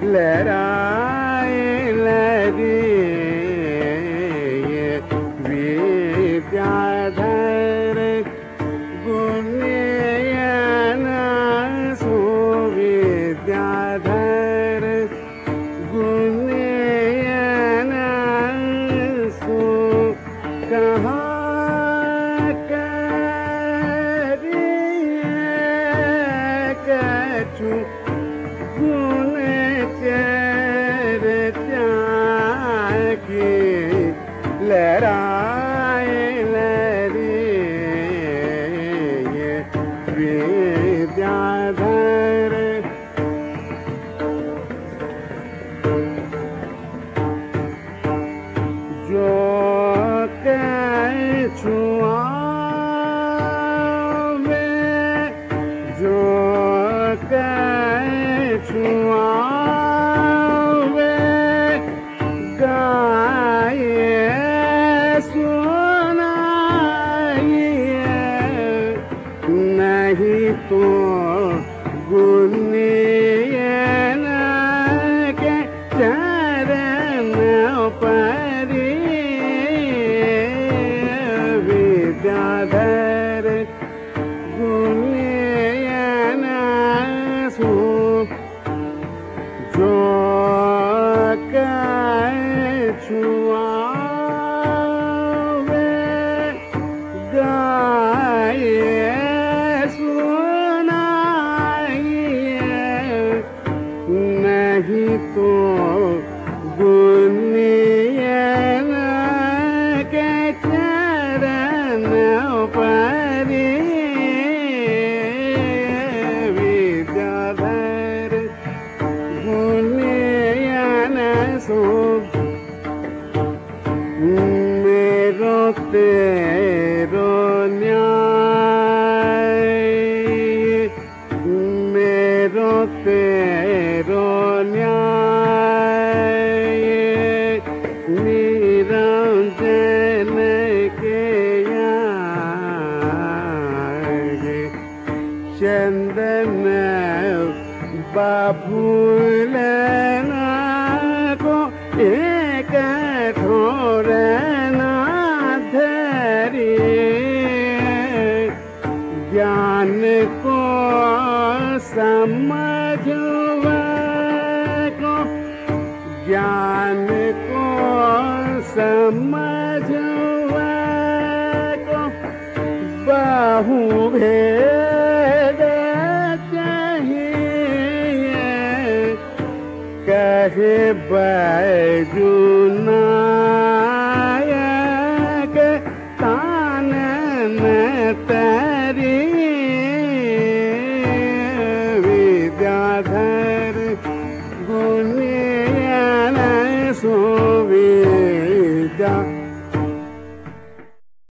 लहराए लहरी विद्याधर गुणयन सुविद्याधर गुणयन सु कहाँ करिए कछु गुण चरित्या की लहराए लहरी विद्याधर जो कछु आवे जो कछु आवे गाए सुनाइए नहीं तो गुणयन के चरण परी विद्याधर गुणयन सु जो कछु आवे गाए सुनाइए नहीं तो गुणयन के चरण परी विद्याधर गुणयन सो मेरो तेरो न्याय मेरो तेरो न्याय निरंजन के आगे चंदन बाबूलना को एक ठोर ना धरी ज्ञान को समझवा को ज्ञान को समझवा को बहु भेद चाहिए कहे बैजुनायक कानन तरी विद्याधर गुणयन सुविद्या